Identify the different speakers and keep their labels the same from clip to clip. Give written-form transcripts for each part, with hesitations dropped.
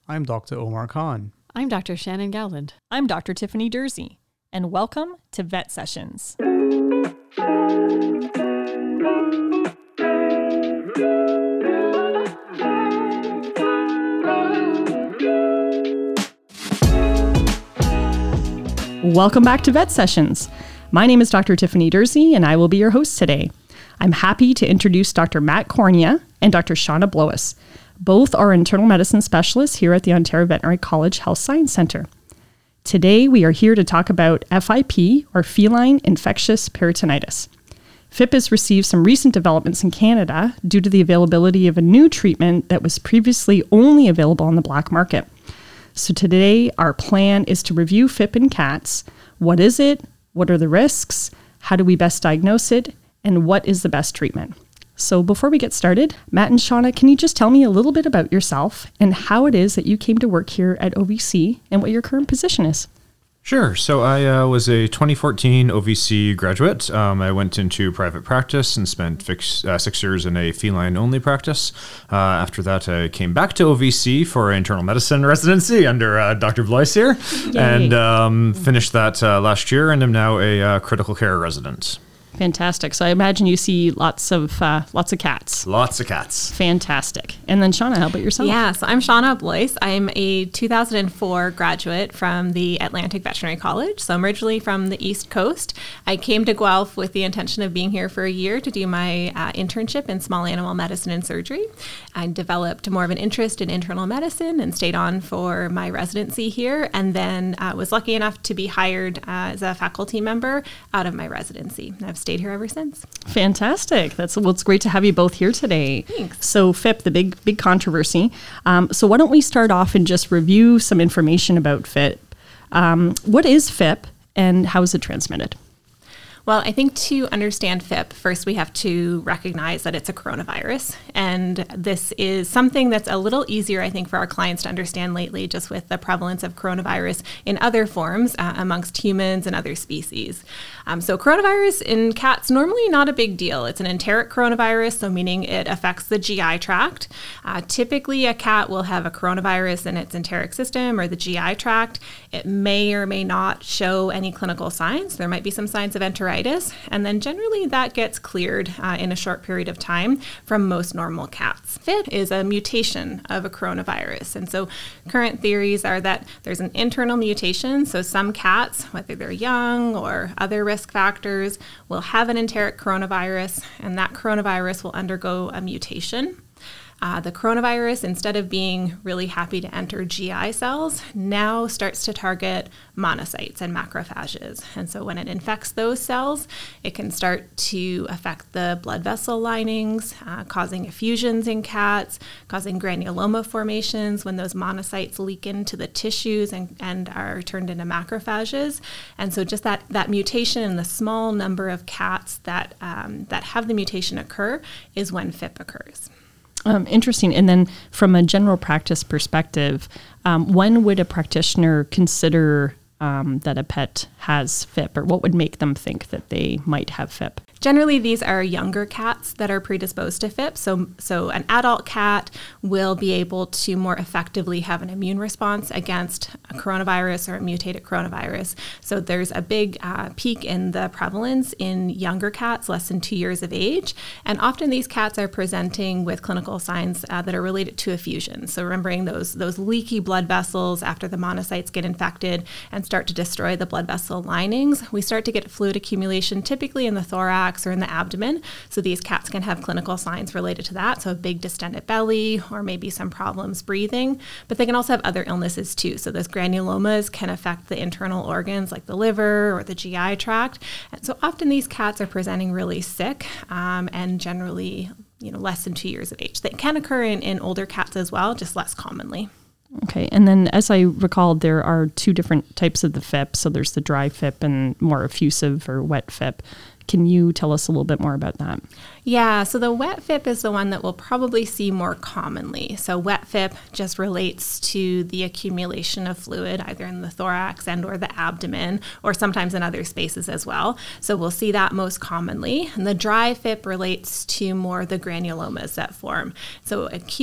Speaker 1: I'm Dr. Omar Khan.
Speaker 2: I'm Dr. Shannon Gowland.
Speaker 3: I'm Dr. Tiffany Dursey, and welcome to Vet Sessions. Welcome back to Vet Sessions. My name is Dr. Tiffany Dursey, and I will be your host today. I'm happy to introduce Dr. Matt Cornea and Dr. Shauna Blois. Both are internal medicine specialists here at the Ontario Veterinary College Health Science Centre. Today, we are here to talk about FIP, or feline infectious peritonitis. FIP has received some recent developments in Canada due to the availability of a new treatment that was previously only available on the black market. So today, our plan is to review FIP in cats. What is it? What are the risks? How do we best diagnose it? And what is the best treatment? So before we get started, Matt and Shauna, can you just tell me a little bit about yourself and how it is that you came to work here at OVC and what your current position is?
Speaker 4: Sure. So I was a 2014 OVC graduate. I went into private practice and spent 6 years in a feline-only practice. After that, I came back to OVC for internal medicine residency under Dr. Blois here. Yay. And finished that last year and am now a critical care resident.
Speaker 3: Fantastic. So I imagine you see lots of cats.
Speaker 4: Lots of cats.
Speaker 3: Fantastic. And then Shauna, how about yourself?
Speaker 5: Yeah, so I'm Shauna Blois. I'm a 2004 graduate from the Atlantic Veterinary College. So I'm originally from the East Coast. I came to Guelph with the intention of being here for a year to do my internship in small animal medicine and surgery. I developed more of an interest in internal medicine and stayed on for my residency here, and then was lucky enough to be hired as a faculty member out of my residency. I've stayed here ever since.
Speaker 3: Fantastic. It's great to have you both here today.
Speaker 5: Thanks.
Speaker 3: So FIP, the big controversy. So why don't we start off and just review some information about FIP. What is FIP and how is it transmitted?
Speaker 5: Well, I think to understand FIP, first we have to recognize that it's a coronavirus. And this is something that's a little easier, I think, for our clients to understand lately, just with the prevalence of coronavirus in other forms amongst humans and other species. So coronavirus in cats, normally not a big deal. It's an enteric coronavirus, so meaning it affects the GI tract. Typically, a cat will have a coronavirus in its enteric system or the GI tract. It may or may not show any clinical signs. There might be some signs of enteritis. And then generally that gets cleared in a short period of time from most normal cats. FIP is a mutation of a coronavirus. And so current theories are that there's an internal mutation. So some cats, whether they're young or other risk factors, will have an enteric coronavirus, and that coronavirus will undergo a mutation. The coronavirus, instead of being really happy to enter GI cells, now starts to target monocytes and macrophages. And so when it infects those cells, it can start to affect the blood vessel linings, causing effusions in cats, causing granuloma formations when those monocytes leak into the tissues and are turned into macrophages. And so just that mutation in the small number of cats that have the mutation occur is when FIP occurs.
Speaker 3: Interesting. And then from a general practice perspective, when would a practitioner consider that a pet has FIP, or what would make them think that they might have FIP?
Speaker 5: Generally, these are younger cats that are predisposed to FIP. So an adult cat will be able to more effectively have an immune response against a coronavirus or a mutated coronavirus. So there's a big peak in the prevalence in younger cats, less than 2 years of age. And often these cats are presenting with clinical signs that are related to effusion. So remembering those leaky blood vessels after the monocytes get infected and start to destroy the blood vessel linings, we start to get fluid accumulation typically in the thorax or in the abdomen. So these cats can have clinical signs related to that. So a big distended belly or maybe some problems breathing, but they can also have other illnesses too. So those granulomas can affect the internal organs like the liver or the GI tract. And so often these cats are presenting really sick and generally, less than 2 years of age. They can occur in older cats as well, just less commonly.
Speaker 3: Okay. And then as I recall, there are two different types of the FIP. So there's the dry FIP and more effusive or wet FIP. Can you tell us a little bit more about that?
Speaker 5: Yeah, so the wet FIP is the one that we'll probably see more commonly. So wet FIP just relates to the accumulation of fluid either in the thorax and or the abdomen, or sometimes in other spaces as well. So we'll see that most commonly. And the dry FIP relates to more the granulomas that form. So acute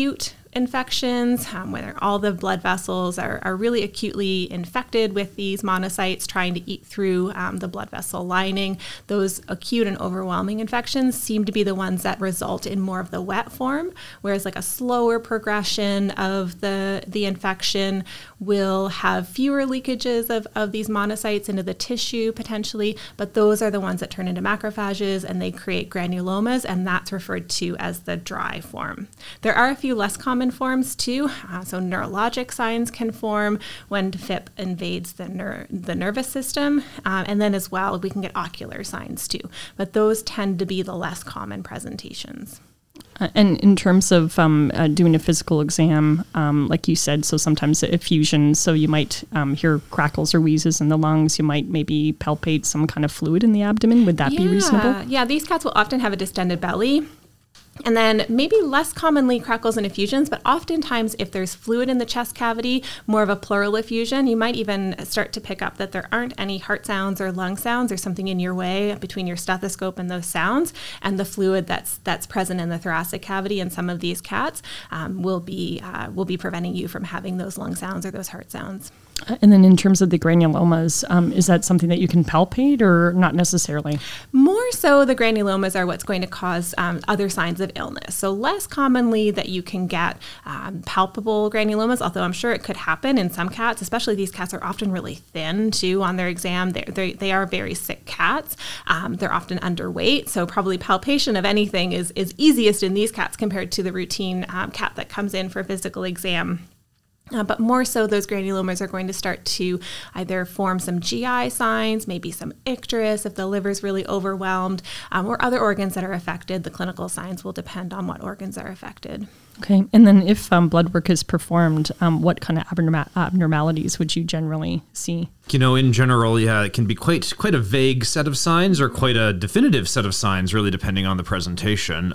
Speaker 5: infections, where all the blood vessels are really acutely infected with these monocytes trying to eat through the blood vessel lining. Those acute and overwhelming infections seem to be the ones that result in more of the wet form, whereas like a slower progression of the infection will have fewer leakages of these monocytes into the tissue potentially, but those are the ones that turn into macrophages and they create granulomas, and that's referred to as the dry form. There are a few less common forms too. So neurologic signs can form when FIP invades the nervous system. And then as well, we can get ocular signs too. But those tend to be the less common presentations.
Speaker 3: And in terms of doing a physical exam, like you said, so sometimes effusion, so you might hear crackles or wheezes in the lungs. You might maybe palpate some kind of fluid in the abdomen. Would that be reasonable?
Speaker 5: Yeah, these cats will often have a distended belly. And then maybe less commonly crackles and effusions, but oftentimes if there's fluid in the chest cavity, more of a pleural effusion, you might even start to pick up that there aren't any heart sounds or lung sounds or something in your way between your stethoscope and those sounds. And the fluid that's present in the thoracic cavity in some of these cats will be preventing you from having those lung sounds or those heart sounds.
Speaker 3: And then in terms of the granulomas, is that something that you can palpate or not necessarily?
Speaker 5: More so the granulomas are what's going to cause other signs of illness. So less commonly that you can get palpable granulomas, although I'm sure it could happen in some cats, especially these cats are often really thin too on their exam. They are very sick cats. They're often underweight. So probably palpation of anything is easiest in these cats compared to the routine cat that comes in for a physical exam. But more so, those granulomas are going to start to either form some GI signs, maybe some icterus if the liver's really overwhelmed, or other organs that are affected. The clinical signs will depend on what organs are affected.
Speaker 3: Okay. And then if blood work is performed, what kind of abnormalities would you generally see?
Speaker 4: In general, yeah, it can be quite a vague set of signs or quite a definitive set of signs, really depending on the presentation.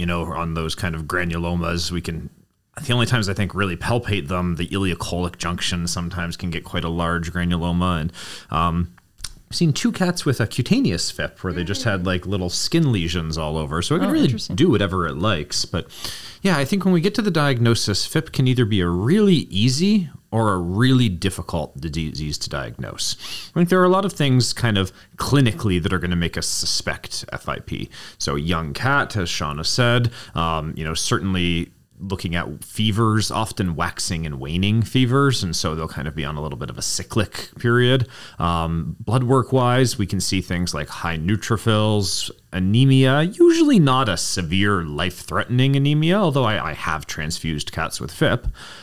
Speaker 4: On those kind of granulomas, the only times I think really palpate them, the ileocolic junction sometimes can get quite a large granuloma. And I've seen 2 cats with a cutaneous FIP where they just had like little skin lesions all over. So it can really do whatever it likes. But yeah, I think when we get to the diagnosis, FIP can either be a really easy or a really difficult disease to diagnose. I think there are a lot of things kind of clinically that are going to make us suspect FIP. So a young cat, as Shauna said, certainly looking at fevers, often waxing and waning fevers, and so they'll kind of be on a little bit of a cyclic period. Blood work wise, we can see things like high neutrophils, anemia, usually not a severe life-threatening anemia, although I have transfused cats with FIP.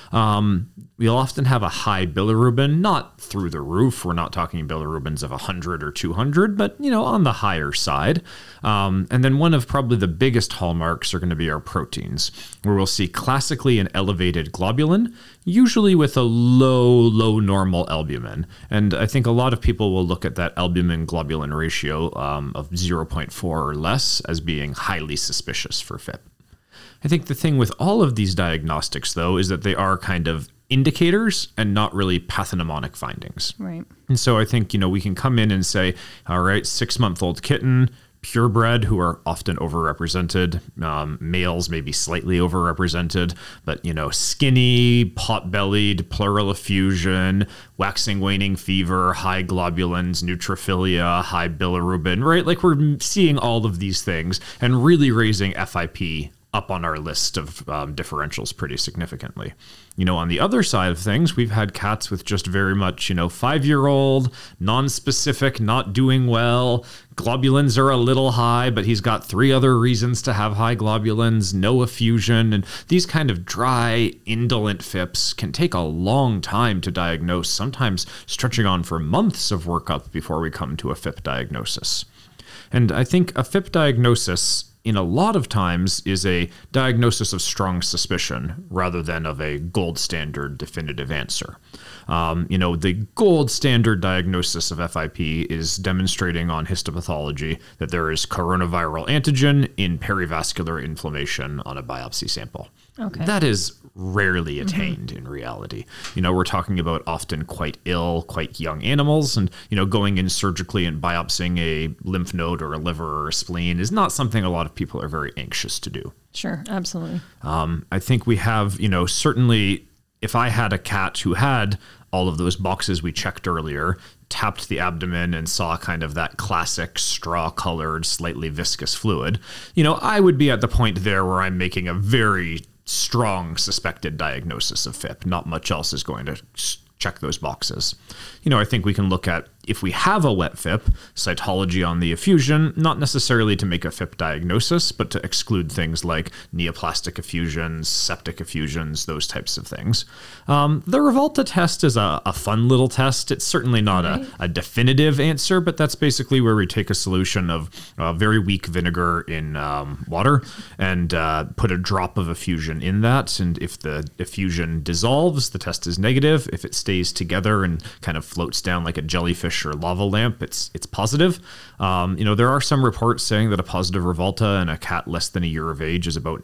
Speaker 4: We'll often have a high bilirubin, not through the roof. We're not talking bilirubins of 100 or 200, but, on the higher side. And then one of probably the biggest hallmarks are going to be our proteins, where we'll see classically an elevated globulin, usually with a low normal albumin. And I think a lot of people will look at that albumin-globulin ratio of 0.4 or less as being highly suspicious for FIP. I think the thing with all of these diagnostics, though, is that they are kind of indicators and not really pathognomonic findings.
Speaker 3: Right.
Speaker 4: And so I think, we can come in and say, all right, 6-month-old kitten, purebred, who are often overrepresented, males may be slightly overrepresented, but, skinny, pot-bellied, pleural effusion, waxing, waning fever, high globulins, neutrophilia, high bilirubin, right? Like we're seeing all of these things and really raising FIP up on our list of differentials pretty significantly. On the other side of things, we've had cats with just very much, 5-year-old, non-specific, not doing well. Globulins are a little high, but he's got 3 other reasons to have high globulins, no effusion. And these kind of dry, indolent FIPs can take a long time to diagnose, sometimes stretching on for months of workup before we come to a FIP diagnosis. And I think a FIP diagnosis in a lot of times is a diagnosis of strong suspicion rather than of a gold standard definitive answer. The gold standard diagnosis of FIP is demonstrating on histopathology that there is coronaviral antigen in perivascular inflammation on a biopsy sample. That is rarely attained in reality. We're talking about often quite ill, quite young animals, and, going in surgically and biopsying a lymph node or a liver or a spleen is not something a lot of people are very anxious to do.
Speaker 3: Sure, absolutely.
Speaker 4: I think we have, certainly if I had a cat who had all of those boxes we checked earlier, tapped the abdomen and saw kind of that classic straw-colored, slightly viscous fluid, I would be at the point there where I'm making a very strong suspected diagnosis of FIP. Not much else is going to check those boxes. I think we can look at, if we have a wet FIP, cytology on the effusion, not necessarily to make a FIP diagnosis, but to exclude things like neoplastic effusions, septic effusions, those types of things. The Revolta test is a fun little test. It's certainly not a definitive answer, but that's basically where we take a solution of very weak vinegar in water and put a drop of effusion in that. And if the effusion dissolves, the test is negative. If it stays together and kind of floats down like a jellyfish or lava lamp, it's positive. There are some reports saying that a positive Revolta in a cat less than a year of age is about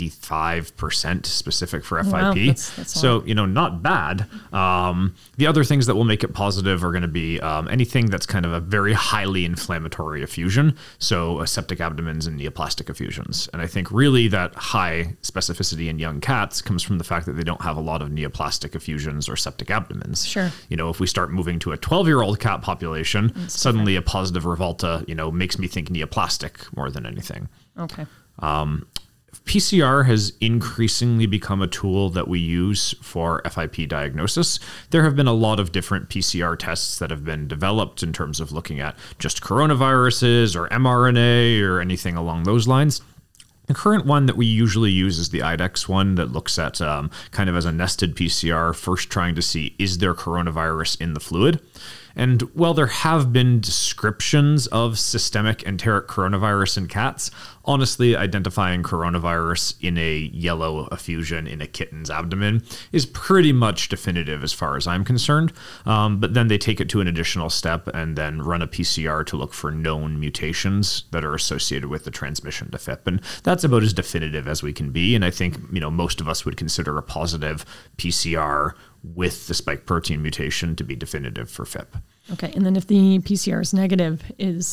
Speaker 4: 95% specific for FIP.
Speaker 3: Wow, that's
Speaker 4: so, not bad. The other things that will make it positive are going to be anything that's kind of a very highly inflammatory effusion. So septic abdomens and neoplastic effusions. And I think really that high specificity in young cats comes from the fact that they don't have a lot of neoplastic effusions or septic abdomens.
Speaker 3: Sure.
Speaker 4: If we start moving to a 12-year-old cat population, suddenly a positive Revolta, makes me think neoplastic more than anything.
Speaker 3: Okay.
Speaker 4: PCR has increasingly become a tool that we use for FIP diagnosis. There have been a lot of different PCR tests that have been developed in terms of looking at just coronaviruses or mRNA or anything along those lines. The current one that we usually use is the IDEX one that looks at kind of as a nested PCR, first trying to see, is there coronavirus in the fluid? And while there have been descriptions of systemic enteric coronavirus in cats, honestly, identifying coronavirus in a yellow effusion in a kitten's abdomen is pretty much definitive as far as I'm concerned. But then they take it to an additional step and then run a PCR to look for known mutations that are associated with the transmission to FIP. And that's about as definitive as we can be. And I think, most of us would consider a positive PCR with the spike protein mutation to be definitive for FIP.
Speaker 3: Okay, and then if the PCR is negative, is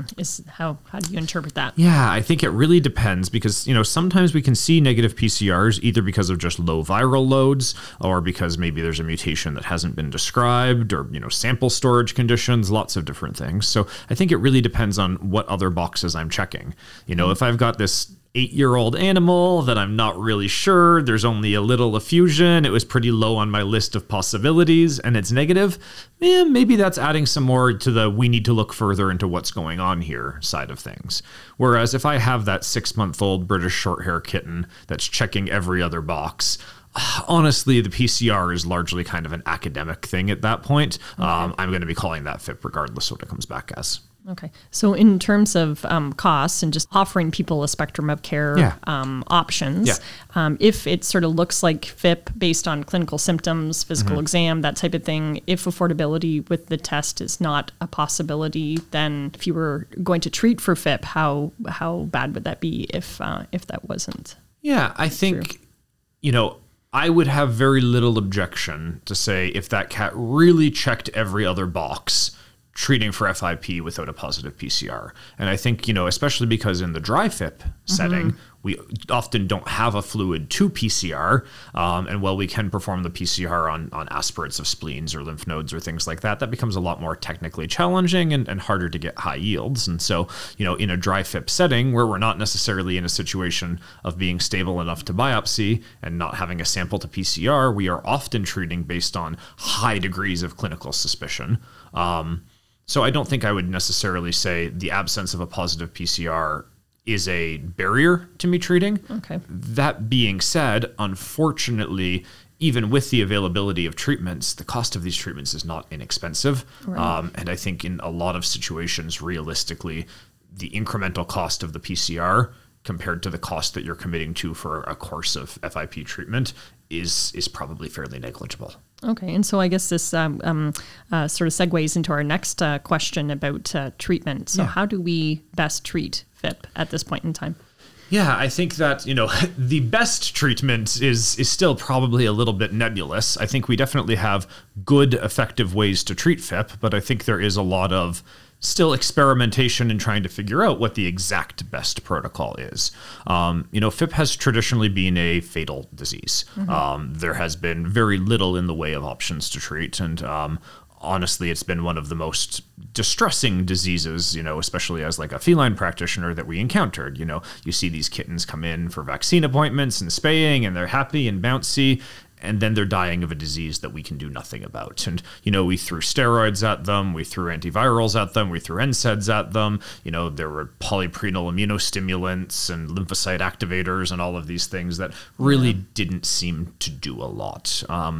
Speaker 3: how do you interpret that?
Speaker 4: Yeah, I think it really depends because, sometimes we can see negative PCRs either because of just low viral loads or because maybe there's a mutation that hasn't been described or, sample storage conditions, lots of different things. So I think it really depends on what other boxes I'm checking. If I've got this 8-year-old animal that I'm not really sure, there's only a little effusion, it was pretty low on my list of possibilities, and it's negative, maybe that's adding some more to the we need to look further into what's going on here side of things. Whereas if I have that 6-month-old British Shorthair kitten that's checking every other box, honestly, the PCR is largely kind of an academic thing at that point. Okay. I'm going to be calling that FIP regardless of what it comes back as.
Speaker 3: Okay. So in terms of costs and just offering people a spectrum of care options, if it sort of looks like FIP based on clinical symptoms, physical exam, that type of thing, if affordability with the test is not a possibility, then if you were going to treat for FIP, how bad would that be if that wasn't?
Speaker 4: Yeah, I think, I would have very little objection to say if that cat really checked every other box, treating for FIP without a positive PCR. And I think, especially because in the dry FIP setting, we often don't have a fluid to PCR. And while we can perform the PCR on aspirates of spleens or lymph nodes or things like that, that becomes a lot more technically challenging and harder to get high yields. And so, in a dry FIP setting where we're not necessarily in a situation of being stable enough to biopsy and not having a sample to PCR, we are often treating based on high degrees of clinical suspicion. So I don't think I would necessarily say the absence of a positive PCR is a barrier to me treating.
Speaker 3: Okay.
Speaker 4: That being said, unfortunately, even with the availability of treatments, the cost of these treatments is not inexpensive. Right. And I think in a lot of situations, realistically, the incremental cost of the PCR compared to the cost that you're committing to for a course of FIP treatment is probably fairly negligible.
Speaker 3: Okay, and so I guess this sort of segues into our next question about treatment. So how do we best treat FIP at this point in time?
Speaker 4: Yeah, I think that, the best treatment is still probably a little bit nebulous. I think we definitely have good, effective ways to treat FIP, but I think there is a lot of still experimentation in trying to figure out what the exact best protocol is. FIP has traditionally been a fatal disease. There has been very little in the way of options to treat, and honestly, it's been one of the most distressing diseases, especially as like a feline practitioner that we encountered. You see these kittens come in for vaccine appointments and spaying, and they're happy and bouncy, and then they're dying of a disease that we can do nothing about. And, we threw steroids at them, we threw antivirals at them, we threw NSAIDs at them. There were polyprenol immunostimulants and lymphocyte activators and all of these things that really didn't seem to do a lot.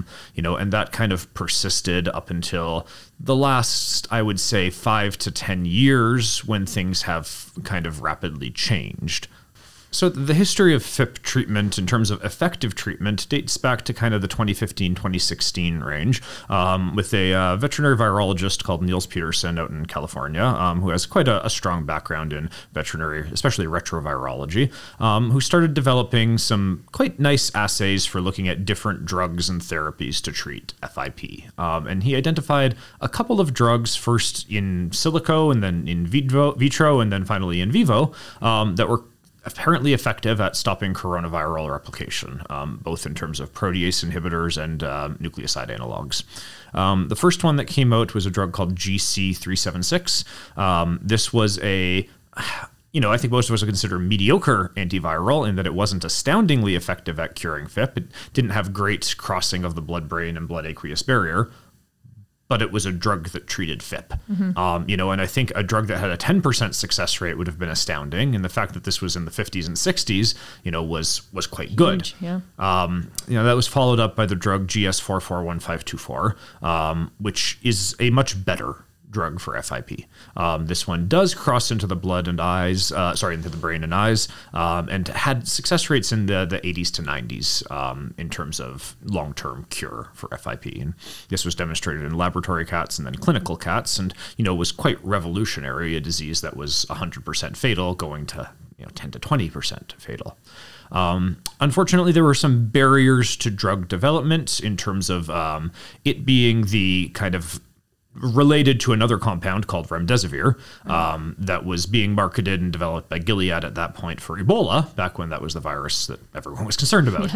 Speaker 4: And that kind of persisted up until the last, I would say, 5 to 10 years when things have kind of rapidly changed. So the history of FIP treatment in terms of effective treatment dates back to kind of the 2015-2016 range with a veterinary virologist called Niels Peterson out in California, who has quite a strong background in veterinary, especially retrovirology, who started developing some quite nice assays for looking at different drugs and therapies to treat FIP. And he identified a couple of drugs, first in silico and then in vitro and then finally in vivo, that were apparently effective at stopping coronaviral replication, both in terms of protease inhibitors and nucleoside analogs. The first one that came out was a drug called GC376. This was I think most of us would consider mediocre antiviral in that it wasn't astoundingly effective at curing FIP. It didn't have great crossing of the blood-brain and blood-aqueous barrier, but it was a drug that treated FIP. And I think a drug that had a 10% success rate would have been astounding. And the fact that this was in the 50s and 60s, was quite good.
Speaker 3: Yeah.
Speaker 4: That was followed up by the drug GS441524, which is a much better drug for FIP. This one does cross into the blood and eyes, into the brain and eyes, and had success rates in the 80s to 90s in terms of long-term cure for FIP. And this was demonstrated in laboratory cats and then clinical cats, and was quite revolutionary, a disease that was 100% fatal going to 10 to 20% fatal. Unfortunately, there were some barriers to drug development in terms of it being the kind of related to another compound called remdesivir that was being marketed and developed by Gilead at that point for Ebola, back when that was the virus that everyone was concerned about.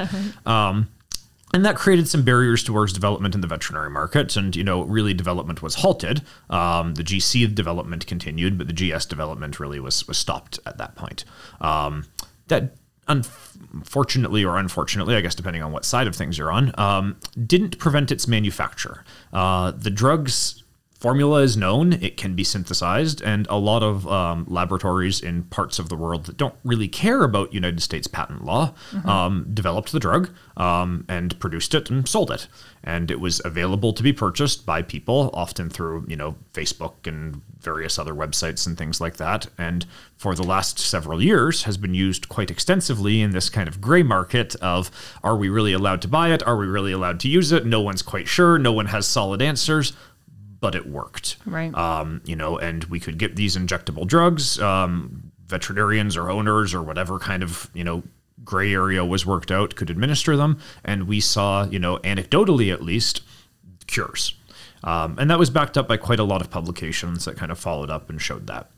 Speaker 4: And that created some barriers towards development in the veterinary market. And, really development was halted. The GC development continued, but the GS development really was stopped at that point. That unfortunately or unfortunately, I guess depending on what side of things you're on, didn't prevent its manufacture. The drug's formula is known, it can be synthesized, and a lot of laboratories in parts of the world that don't really care about United States patent law developed the drug and produced it and sold it. And it was available to be purchased by people, often through, Facebook and various other websites and things like that. And for the last several years has been used quite extensively in this kind of gray market of, are we really allowed to buy it? Are we really allowed to use it? No one's quite sure. No one has solid answers. But it worked.
Speaker 3: Right.
Speaker 4: And we could get these injectable drugs. Veterinarians or owners or whatever kind of, gray area was worked out could administer them. And we saw, anecdotally at least, cures. And that was backed up by quite a lot of publications that kind of followed up and showed that.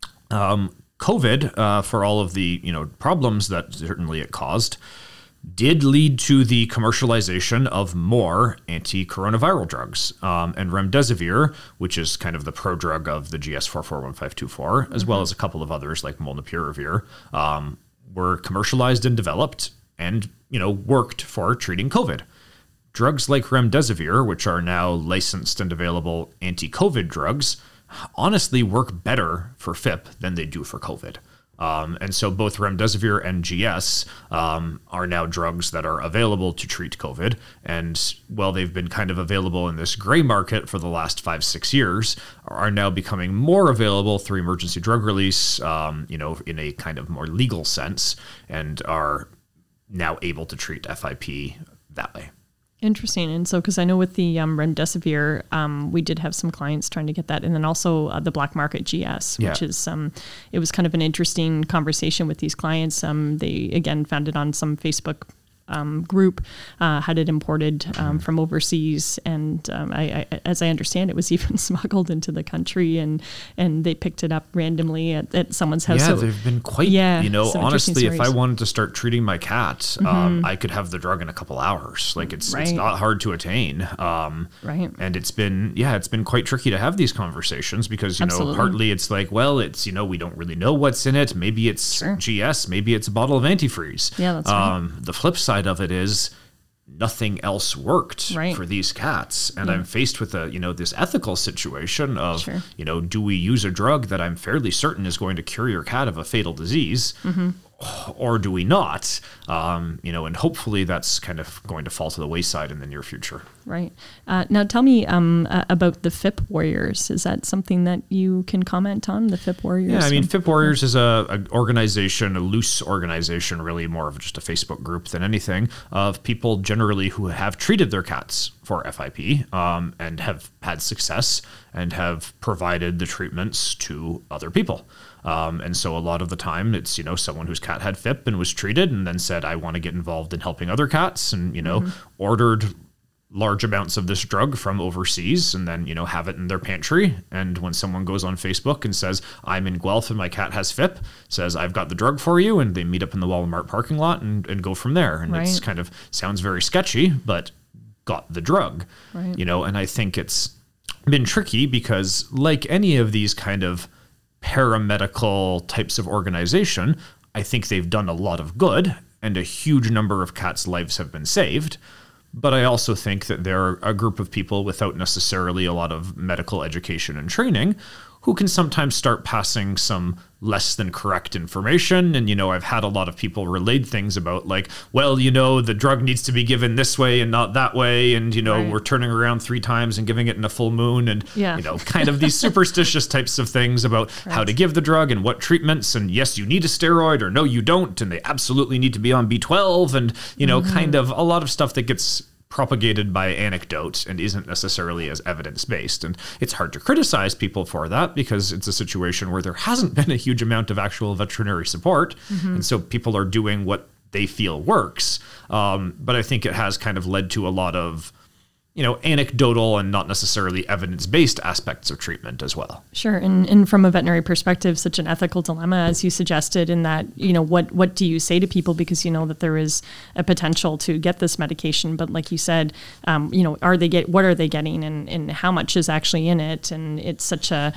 Speaker 4: COVID, for all of the, problems that certainly it caused, did lead to the commercialization of more anti-coronaviral drugs. And remdesivir, which is kind of the prodrug of the GS441524, as well as a couple of others like molnupiravir, were commercialized and developed and, worked for treating COVID. Drugs like remdesivir, which are now licensed and available anti-COVID drugs, honestly work better for FIP than they do for COVID. And so both remdesivir and GS are now drugs that are available to treat COVID. And while they've been kind of available in this gray market for the last 5-6 years, are now becoming more available through emergency drug release, in a kind of more legal sense, and are now able to treat FIP that way.
Speaker 3: Interesting. And so, because I know with the remdesivir, we did have some clients trying to get that. And then also the black market GS, which is, it was kind of an interesting conversation with these clients. They, again, found it on some Facebook group, had it imported from overseas, and as I understand, it was even smuggled into the country, and they picked it up randomly at someone's house.
Speaker 4: Yeah,
Speaker 3: so,
Speaker 4: they've been quite. Honestly, if I wanted to start treating my cat, I could have the drug in a couple hours. Like it's not hard to attain. And it's been quite tricky to have these conversations because partly it's like, well, it's we don't really know what's in it. Maybe it's GS, maybe it's a bottle of antifreeze.
Speaker 3: Yeah, that's right.
Speaker 4: The flip side of it is nothing else worked for these cats, and I'm faced with this ethical situation of do we use a drug that I'm fairly certain is going to cure your cat of a fatal disease, or do we not? And hopefully that's kind of going to fall to the wayside in the near future.
Speaker 3: Right. Now tell me about the FIP Warriors. Is that something that you can comment on, the FIP Warriors?
Speaker 4: Yeah, I mean, FIP Warriors is a organization, a loose organization, really more of just a Facebook group than anything, of people generally who have treated their cats for FIP and have had success and have provided the treatments to other people. And so a lot of the time it's, someone whose cat had FIP and was treated and then said, I want to get involved in helping other cats, and, ordered large amounts of this drug from overseas and then, have it in their pantry. And when someone goes on Facebook and says, I'm in Guelph and my cat has FIP, says, I've got the drug for you. And they meet up in the Walmart parking lot and go from there. And it's kind of sounds very sketchy, but got the drug, and I think it's been tricky because like any of these kind of paramedical types of organization, I think they've done a lot of good and a huge number of cats' lives have been saved. But I also think that they're a group of people without necessarily a lot of medical education and training who can sometimes start passing some less than correct information. And, I've had a lot of people relayed things about like, well, the drug needs to be given this way and not that way. And, we're turning around 3 times and giving it in a full moon and, kind of these superstitious types of things about how to give the drug and what treatments. And yes, you need a steroid, or no, you don't. And they absolutely need to be on B12 and, kind of a lot of stuff that gets propagated by anecdote and isn't necessarily as evidence-based. And it's hard to criticize people for that because it's a situation where there hasn't been a huge amount of actual veterinary support. And so people are doing what they feel works. But I think it has kind of led to a lot of, anecdotal and not necessarily evidence-based aspects of treatment as well.
Speaker 3: Sure. And from a veterinary perspective, such an ethical dilemma, as you suggested, in that, what do you say to people? Because you know that there is a potential to get this medication. But like you said, what are they getting and how much is actually in it? And it's such a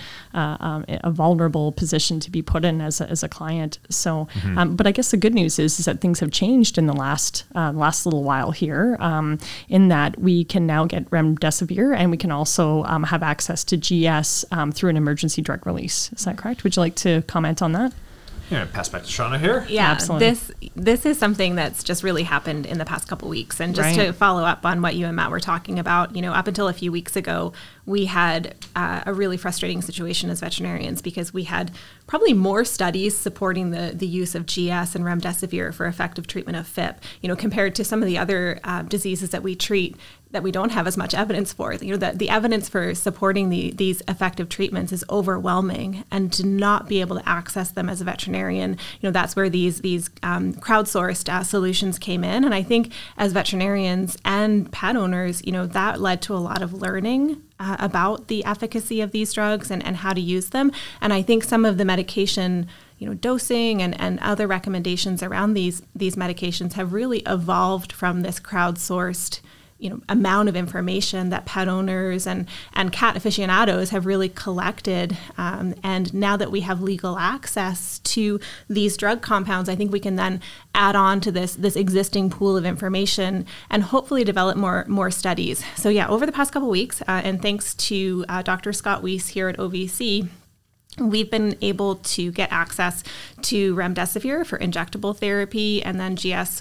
Speaker 3: vulnerable position to be put in as a client. So, but I guess the good news is that things have changed in the last little while here, in that we can now get remdesivir, and we can also have access to GS through an emergency drug release. Is that correct? Would you like to comment on that?
Speaker 4: Yeah, pass back to Shauna here.
Speaker 5: Yeah,
Speaker 3: absolutely.
Speaker 5: This is something that's just really happened in the past couple weeks. And just to follow up on what you and Matt were talking about, up until a few weeks ago, we had a really frustrating situation as veterinarians because we had probably more studies supporting the use of GS and remdesivir for effective treatment of FIP, compared to some of the other diseases that we treat that we don't have as much evidence for. The evidence for supporting these effective treatments is overwhelming, and to not be able to access them as a veterinarian, that's where these crowdsourced solutions came in. And I think as veterinarians and pet owners, that led to a lot of learning about the efficacy of these drugs and how to use them. And I think some of the medication dosing and other recommendations around these medications have really evolved from this crowdsourced amount of information that pet owners and cat aficionados have really collected. And now that we have legal access to these drug compounds, I think we can then add on to this existing pool of information and hopefully develop more studies. So yeah, over the past couple of weeks, and thanks to Dr. Scott Weiss here at OVC, we've been able to get access to remdesivir for injectable therapy, and then GS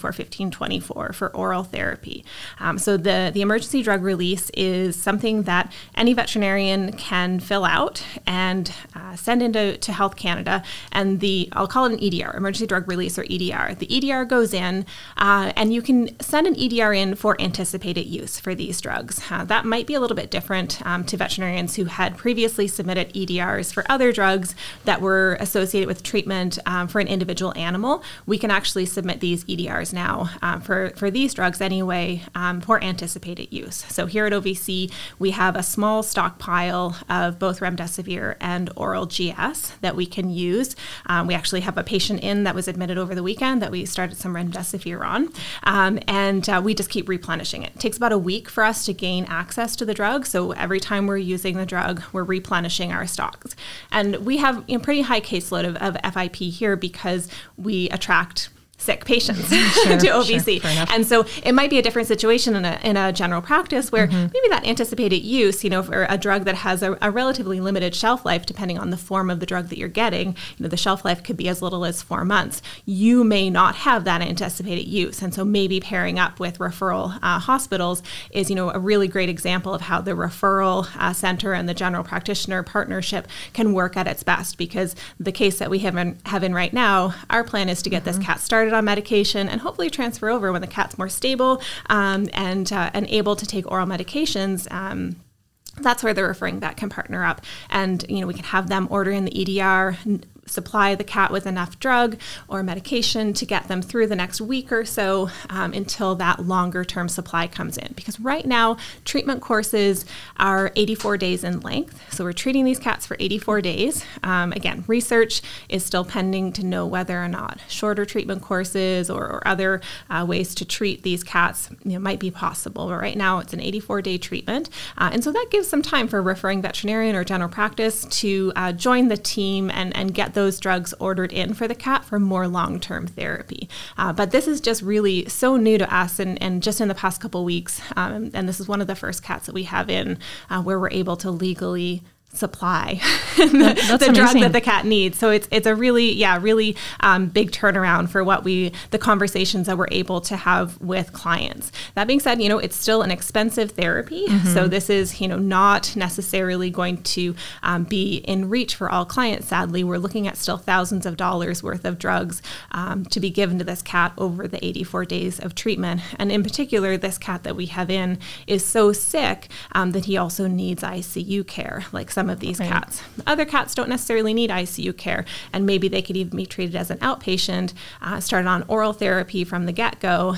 Speaker 5: 441524 for oral therapy. So the emergency drug release is something that any veterinarian can fill out and send into Health Canada. And I'll call it an EDR, emergency drug release, or EDR. The EDR goes in, and you can send an EDR in for anticipated use for these drugs. That might be a little bit different to veterinarians who had previously submitted EDRs for other drugs that were associated with treatment for an individual animal. We can actually submit these EDRs now for these drugs anyway for anticipated use. So here at OVC, we have a small stockpile of both remdesivir and oral GS that we can use. We actually have a patient in that was admitted over the weekend that we started some remdesivir on, and we just keep replenishing it. It takes about a week for us to gain access to the drug, so every time we're using the drug, we're replenishing our stocks. And we have a pretty high caseload of FIP here because we attract sick patients to OVC.
Speaker 3: Sure,
Speaker 5: and so it might be a different situation in a general practice where maybe that anticipated use, for a drug that has a relatively limited shelf life, depending on the form of the drug that you're getting, the shelf life could be as little as 4 months. You may not have that anticipated use. And so maybe pairing up with referral hospitals is, a really great example of how the referral center and the general practitioner partnership can work at its best, because the case that we have in right now, our plan is to get this cat started on medication and hopefully transfer over when the cat's more stable and able to take oral medications. That's where the referring vet can partner up, and we can have them order in the EDR, supply the cat with enough drug or medication to get them through the next week or so until that longer term supply comes in. Because right now, treatment courses are 84 days in length. So we're treating these cats for 84 days. Again, research is still pending to know whether or not shorter treatment courses or other ways to treat these cats might be possible. But right now, it's an 84-day treatment. And so that gives some time for a referring veterinarian or general practice to join the team and get those drugs ordered in for the cat for more long-term therapy. But this is just really so new to us, and just in the past couple weeks, and this is one of the first cats that we have in where we're able to legally supply the drug that the cat needs. So it's a really big turnaround for the conversations that we're able to have with clients. That being said, it's still an expensive therapy. So this is, not necessarily going to be in reach for all clients. Sadly, we're looking at still thousands of dollars worth of drugs to be given to this cat over the 84 days of treatment. And in particular, this cat that we have in is so sick that he also needs ICU care, like some of these cats. Other cats don't necessarily need ICU care, and maybe they could even be treated as an outpatient, started on oral therapy from the get-go,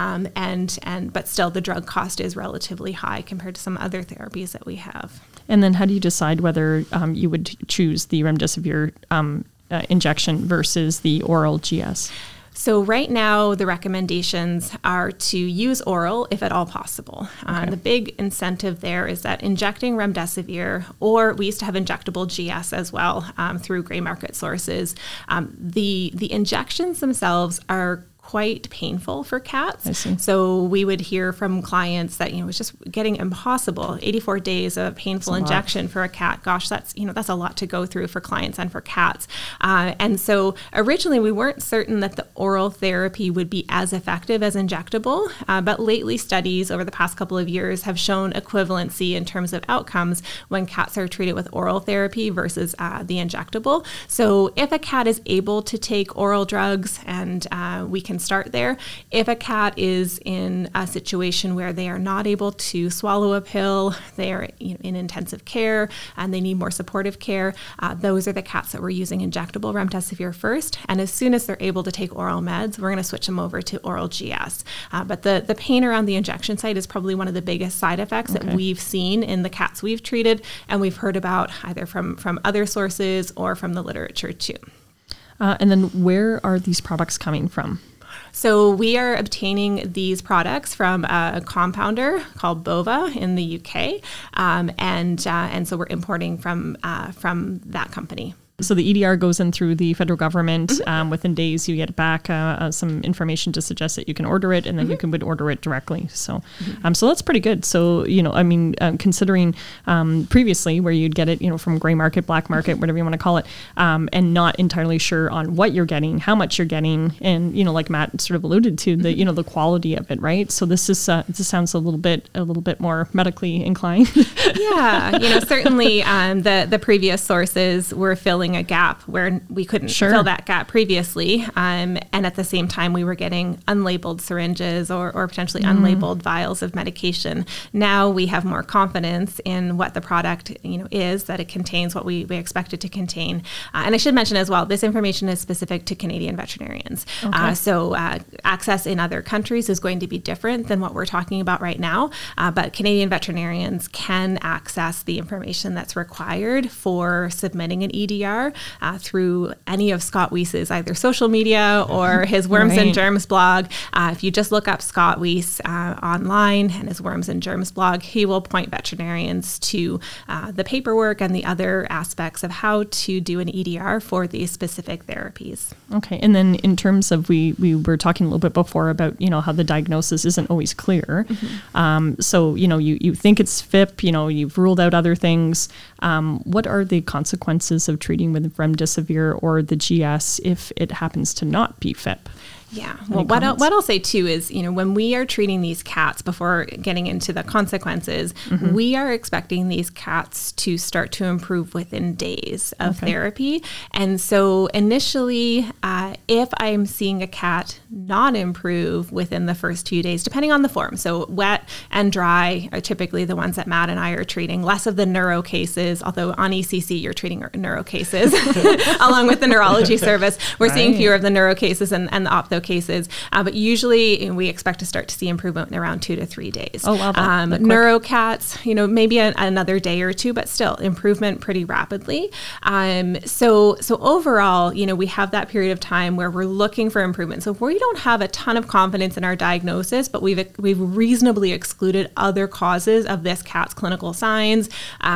Speaker 5: but still the drug cost is relatively high compared to some other therapies that we have.
Speaker 3: And then how do you decide whether you would choose the remdesivir injection versus the oral GS?
Speaker 5: So right now, the recommendations are to use oral if at all possible. The big incentive there is that injecting remdesivir, or we used to have injectable GS as well through gray market sources, the injections themselves are quite painful for cats.
Speaker 3: I see.
Speaker 5: So we would hear from clients that, it's just getting impossible. 84 days of painful injection for a cat. Gosh, that's a lot to go through for clients and for cats. And so originally we weren't certain that the oral therapy would be as effective as injectable, but lately studies over the past couple of years have shown equivalency in terms of outcomes when cats are treated with oral therapy versus the injectable. So if a cat is able to take oral drugs, and we can start there. If a cat is in a situation where they are not able to swallow a pill, they are in intensive care and they need more supportive care, those are the cats that we're using injectable remdesivir first. And as soon as they're able to take oral meds, we're going to switch them over to oral GS. But the pain around the injection site is probably one of the biggest side effects that we've seen in the cats we've treated, and we've heard about either from other sources or from the literature too.
Speaker 3: And then where are these products coming from?
Speaker 5: So we are obtaining these products from a compounder called Bova in the UK, and so we're importing from that company.
Speaker 3: So the EDR goes in through the federal government. Within days, you get back some information to suggest that you can order it, and then you can order it directly. So, so that's pretty good. So, considering previously where you'd get it, from gray market, black market, whatever you want to call it, and not entirely sure on what you're getting, how much you're getting, and like Matt sort of alluded to, the the quality of it, right? So this sounds a little bit more medically inclined.
Speaker 5: Yeah, certainly the previous sources were filling a gap where we couldn't fill that gap previously. And at the same time, we were getting unlabeled syringes or potentially unlabeled vials of medication. Now we have more confidence in what the product, is, that it contains what we expect it to contain. And I should mention as well, this information is specific to Canadian veterinarians. Okay. So access in other countries is going to be different than what we're talking about right now. But Canadian veterinarians can access the information that's required for submitting an EDR through any of Scott Weiss's either social media or his Worms and Germs blog. If you just look up Scott Weiss online and his Worms and Germs blog, he will point veterinarians to the paperwork and the other aspects of how to do an EDR for these specific therapies.
Speaker 3: Okay, and then in terms of, we were talking a little bit before about, how the diagnosis isn't always clear. So, you think it's FIP, you've ruled out other things. What are the consequences of treating with remdesivir or the GS if it happens to not be FIP?
Speaker 5: Yeah. Well, what I'll say too is, when we are treating these cats, before getting into the consequences, we are expecting these cats to start to improve within days of therapy. And so initially, if I'm seeing a cat not improve within the first few days, depending on the form, so wet and dry are typically the ones that Matt and I are treating, less of the neuro cases, although on ECC you're treating neuro cases along with the neurology service. We're seeing fewer of the neuro cases and the ophtho cases, but usually we expect to start to see improvement in around 2 to 3 days.
Speaker 3: Oh, wow.
Speaker 5: Neuro cats, maybe another day or two, but still improvement pretty rapidly. So overall, we have that period of time where we're looking for improvement. So if we don't have a ton of confidence in our diagnosis, but we've reasonably excluded other causes of this cat's clinical signs,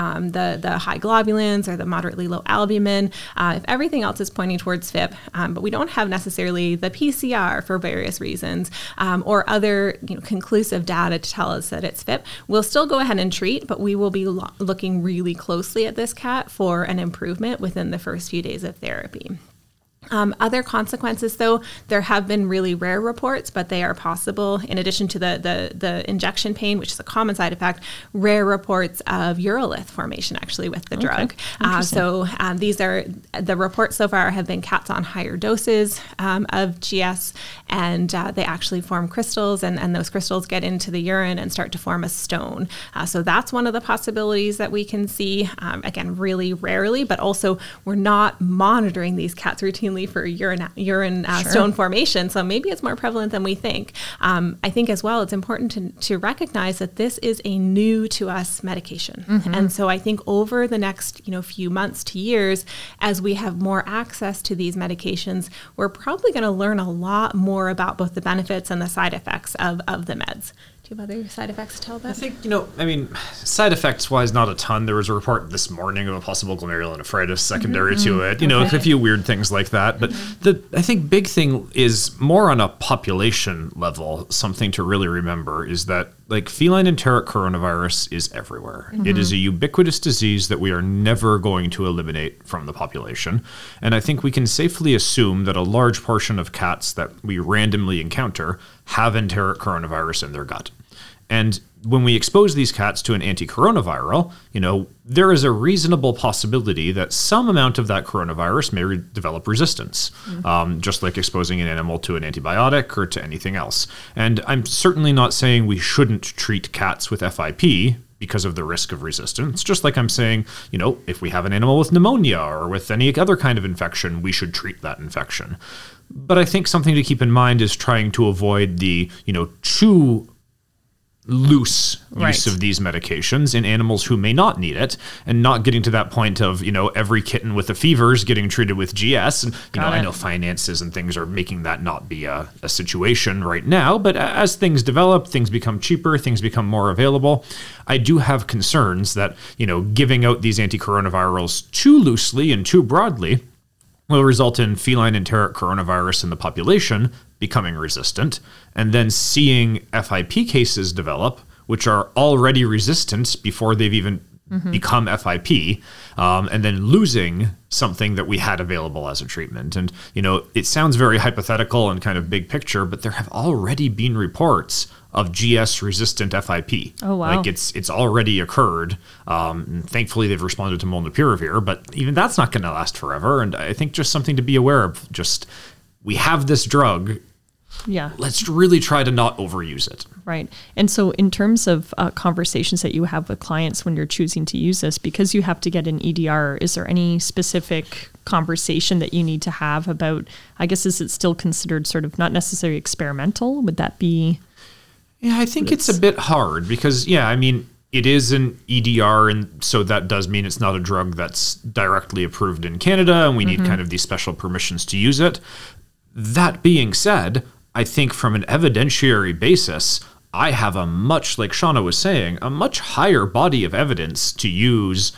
Speaker 5: the high globulins or the moderately low albumin, if everything else is pointing towards FIP, but we don't have necessarily the PCR for various reasons, or other conclusive data to tell us that it's FIP, we'll still go ahead and treat, but we will be looking really closely at this cat for an improvement within the first few days of therapy. Other consequences, though, there have been really rare reports, but they are possible. In addition to the injection pain, which is a common side effect, rare reports of urolith formation actually with the drug. So these are the reports so far have been cats on higher doses of GS, and they actually form crystals, and those crystals get into the urine and start to form a stone. So that's one of the possibilities that we can see. Again, really rarely, but also we're not monitoring these cats routinely for urine stone formation. So maybe it's more prevalent than we think. I think as well, it's important to recognize that this is a new to us medication. And so I think over the next few months to years, as we have more access to these medications, we're probably going to learn a lot more about both the benefits and the side effects of the meds. Do you have other side effects to tell about?
Speaker 4: I think, side effects-wise, not a ton. There was a report this morning of a possible glomerulonephritis secondary to it, a few weird things like that. But I think big thing is more on a population level, something to really remember is that feline enteric coronavirus is everywhere. It is a ubiquitous disease that we are never going to eliminate from the population. And I think we can safely assume that a large portion of cats that we randomly encounter have enteric coronavirus in their gut. And when we expose these cats to an anti-coronaviral, there is a reasonable possibility that some amount of that coronavirus may develop resistance, just like exposing an animal to an antibiotic or to anything else. And I'm certainly not saying we shouldn't treat cats with FIP because of the risk of resistance, just like I'm saying, if we have an animal with pneumonia or with any other kind of infection, we should treat that infection. But I think something to keep in mind is trying to avoid the, too loose
Speaker 3: Right.
Speaker 4: use of these medications in animals who may not need it, and not getting to that point of, every kitten with a fever is getting treated with GS. And, I know finances and things are making that not be a situation right now, but as things develop, things become cheaper, things become more available. I do have concerns that, giving out these anti-coronavirals too loosely and too broadly will result in feline enteric coronavirus in the population becoming resistant, and then seeing FIP cases develop, which are already resistant before they've even become FIP, and then losing something that we had available as a treatment. And, it sounds very hypothetical and kind of big picture, but there have already been reports of GS-resistant FIP.
Speaker 3: Oh, wow.
Speaker 4: Like it's already occurred. And thankfully, they've responded to molnupiravir, but even that's not going to last forever. And I think just something to be aware of, just we have this drug.
Speaker 3: Yeah.
Speaker 4: Let's really try to not overuse it.
Speaker 3: Right. And so in terms of conversations that you have with clients when you're choosing to use this, because you have to get an EDR, is there any specific conversation that you need to have about, I guess, is it still considered sort of not necessarily experimental? Would that be?
Speaker 4: Yeah, I think it's a bit hard because, it is an EDR, and so that does mean it's not a drug that's directly approved in Canada, and we need kind of these special permissions to use it. That being said, I think from an evidentiary basis, I have like Shauna was saying, a much higher body of evidence to use,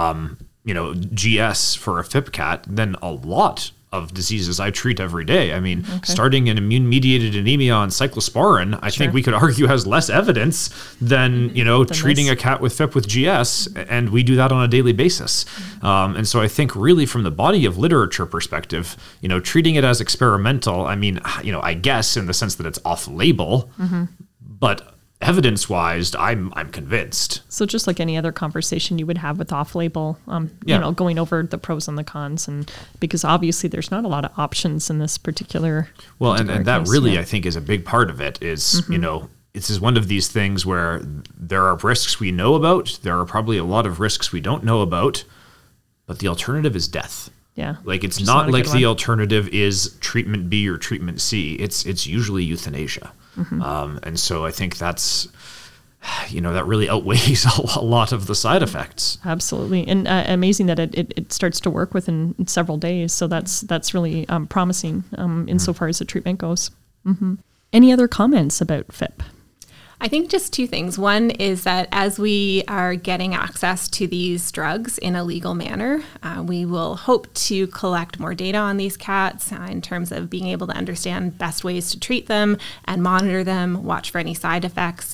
Speaker 4: GS for a FIP cat than a lot of diseases I treat every day. Starting an immune-mediated anemia on cyclosporin, I think we could argue has less evidence than, treating a cat with FIP with GS, and we do that on a daily basis. And so I think really from the body of literature perspective, treating it as experimental, I guess in the sense that it's off-label, but evidence-wise, I'm convinced.
Speaker 3: So just like any other conversation you would have with off-label, going over the pros and the cons, and because obviously there's not a lot of options in this particular.
Speaker 4: Well, and that
Speaker 3: case,
Speaker 4: really, I think, is a big part of it is, this is one of these things where there are risks we know about. There are probably a lot of risks we don't know about, but the alternative is death.
Speaker 3: Yeah.
Speaker 4: Like it's not like the alternative is treatment B or treatment C. It's usually euthanasia. And so I think that's, that really outweighs a lot of the side effects.
Speaker 3: Absolutely. And amazing that it starts to work within several days. So that's really promising insofar as the treatment goes. Any other comments about FIP?
Speaker 5: I think just two things. One is that as we are getting access to these drugs in a legal manner, we will hope to collect more data on these cats in terms of being able to understand best ways to treat them and monitor them, watch for any side effects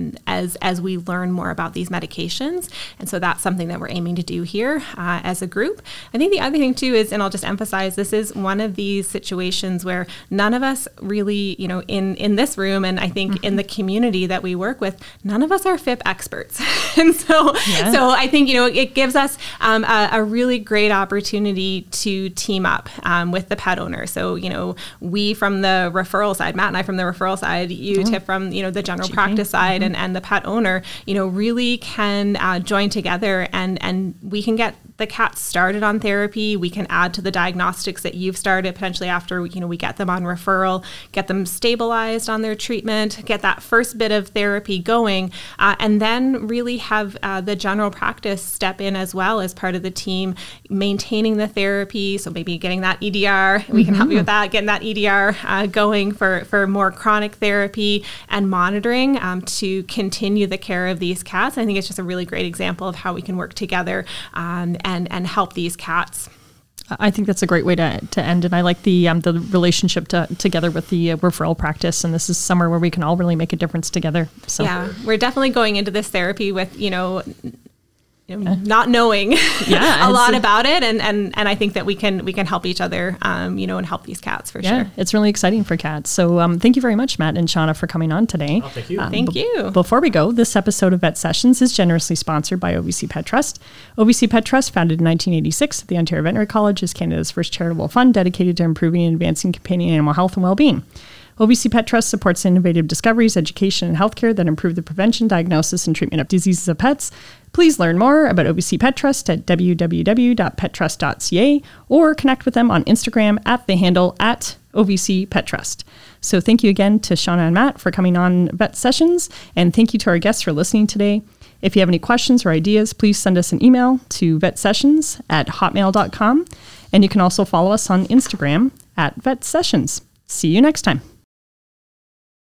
Speaker 5: as we learn more about these medications. And so that's something that we're aiming to do here as a group. I think the other thing too is, and I'll just emphasize, this is one of these situations where none of us really, in this room, and I think in the community that we work with, none of us are FIP experts. And so I think, it gives us a really great opportunity to team up with the pet owner. So, we from the referral side, Matt and I from the referral side, you, Tiff, from, the general practice side and the pet owner, really can join together and we can get the cats started on therapy. We can add to the diagnostics that you've started potentially after, we get them on referral, get them stabilized on their treatment, get that first bit of therapy going, and then really have the general practice step in as well as part of the team, maintaining the therapy. So maybe getting that EDR, we can help you with that, getting that EDR going for more chronic therapy and monitoring to continue the care of these cats. I think it's just a really great example of how we can work together and help these cats.
Speaker 3: I think that's a great way to end, and I like the relationship together with the referral practice, and this is somewhere where we can all really make a difference together. So
Speaker 5: yeah, we're definitely going into this therapy with not knowing a lot about it, and I think that we can help each other, and help these cats for sure.
Speaker 3: It's really exciting for cats. So thank you very much, Matt and Shauna, for coming on today.
Speaker 4: Oh, thank you.
Speaker 5: Thank you.
Speaker 3: Before we go, this episode of Vet Sessions is generously sponsored by OVC Pet Trust. OVC Pet Trust, founded in 1986 at the Ontario Veterinary College, is Canada's first charitable fund dedicated to improving and advancing companion animal health and well-being. OVC Pet Trust supports innovative discoveries, education, and healthcare that improve the prevention, diagnosis, and treatment of diseases of pets. Please learn more about OVC Pet Trust at www.pettrust.ca or connect with them on Instagram at the handle OVC Pet Trust. So thank you again to Shauna and Matt for coming on Vet Sessions, and thank you to our guests for listening today. If you have any questions or ideas, please send us an email to vetsessions@hotmail.com, and you can also follow us on Instagram @vetsessions. See you next time.